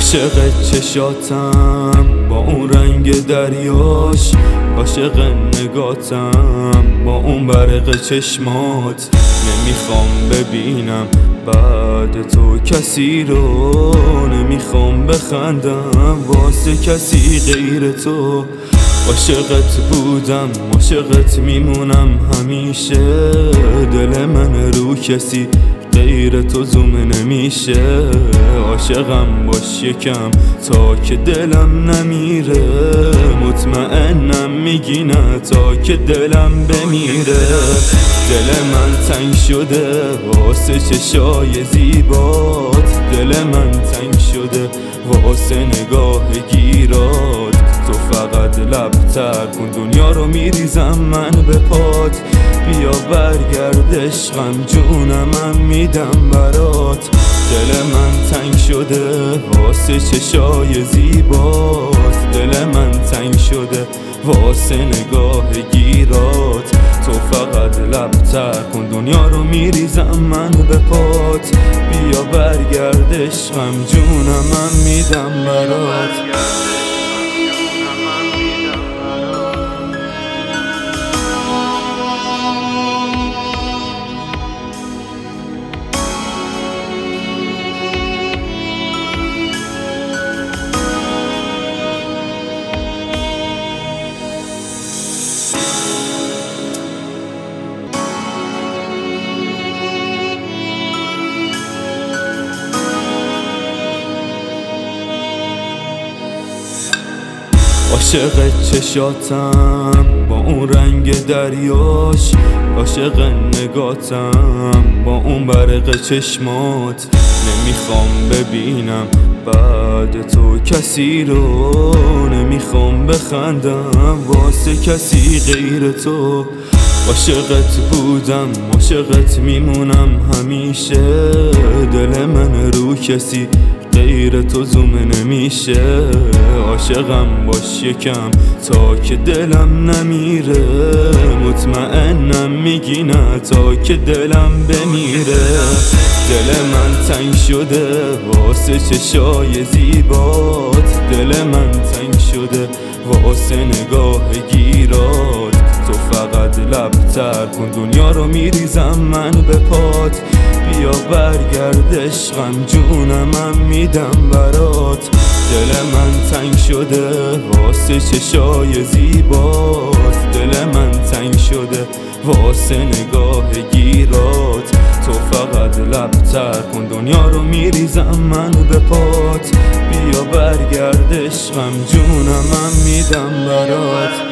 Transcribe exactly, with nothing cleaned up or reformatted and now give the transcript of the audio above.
عاشق چشاتم با اون رنگ دریاش، عاشق نگاتم با اون برق چشمات. نمیخوام ببینم بعد تو کسی رو، نمیخوام بخندم واسه کسی غیر تو. عاشقت بودم عاشقت میمونم همیشه، دل من رو کسی غیر تو زوم نمیشه. عاشقم باش یکم تا که دلم نمیره، مطمئنم میگی نه تا که دلم بمیره. دل من تنگ شده واسه چشای زیبات، دل من تنگ شده واسه نگاه گیرات. تو فقط لبتر کن دنیا رو میریزم من به پات، بیا برگرد عشقم جونم من میدم برات. دل من تنگ شده واسه چشای زیبات، دل من تنگ شده واسه نگاه گیرات. تو فقط لبتر کن دنیا رو میریزم من به پات، بیا برگرد عشقم جونم من میدم برات. عاشق چشاتم با اون رنگ دریاش، عاشق نگاتم با اون برق چشمات. نمیخوام ببینم بعد تو کسی رو، نمیخوام بخندم واسه کسی غیر تو. عاشقت بودم عاشقت میمونم همیشه، دل من رو کسی غیر تو زوم نمیشه. عاشقم باش یکم تا که دلم نمیره، مطمئنم میگی نه تا که دلم بمیره. دل من تنگ شده واسه چشای زیبات، دل من تنگ شده واسه نگاه گیرات. تو فقط لبتر کن دنیا رو میریزم من به پات، بیا برگرد عشقم جونم من میدم برات. دل من تنگ شده واسه چشای زیبات، دل من تنگ شده واسه نگاه گیرات. تو فقط لبتر کن دنیا رو میریزم من به پات، بیا برگرد عشقم جونم من میدم برات.